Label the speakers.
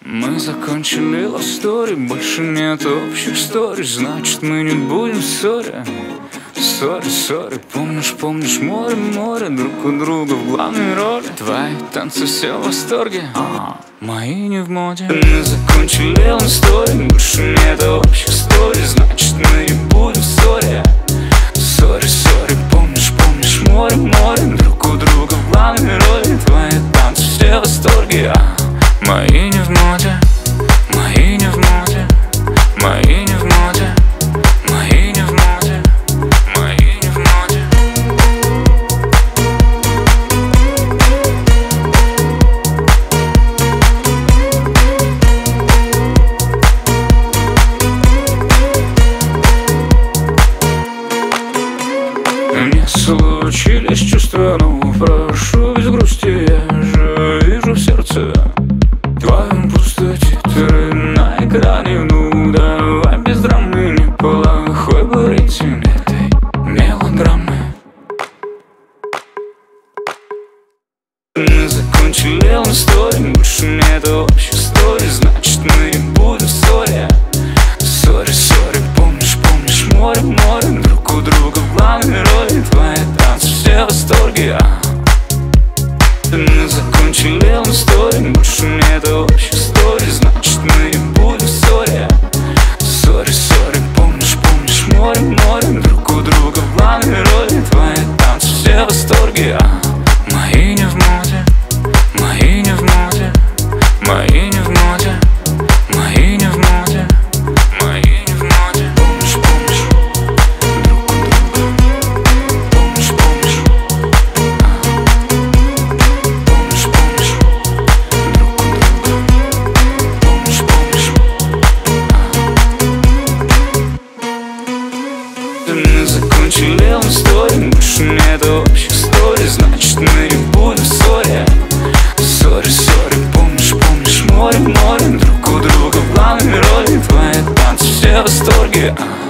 Speaker 1: Мы закончили love story, больше нет общих сторис, значит мы не будем в ссоре. Сори, помнишь море, друг у друга в главной роли. Твои танцы все в восторге, мои не в моде. Мы закончили love story, больше нет общих сторис, значит мы не будем в ссоре. Сори, помнишь море, друг у друга в главной роли. Твои танцы все в восторге, мои не в моде, мои не в моде, мои не в моде, мои не в моде, мои не в моде. Не случились чувства, но прошу без грусти. Я же вижу в сердце твоем пустоте, титры на экране. Ну давай без драмы, неплохой был рейтинг этой мелодрамы. Мы закончили love story, больше нет общих сторис, значит мы не будем в ссоре. Сори, помнишь море, друг у друга в главной роли. Твои танцы все в восторге, Мы закончили love story, больше нет общих сторис, значит мы не будем в ссоре. Сори, помнишь море, друг у друга в главной роли. Твои танцы все в восторге, мои не в моде, мои не в моде, мои не в моде, мои не в моде, мои не в моде. Помнишь друг у друга, помнишь друг у друга, помнишь. Мы закончили love story, больше нет общих сторис, значит мы не будем в ссоре. Сори, помнишь море, друг у друга в главной роли. Твои танцы все в восторге,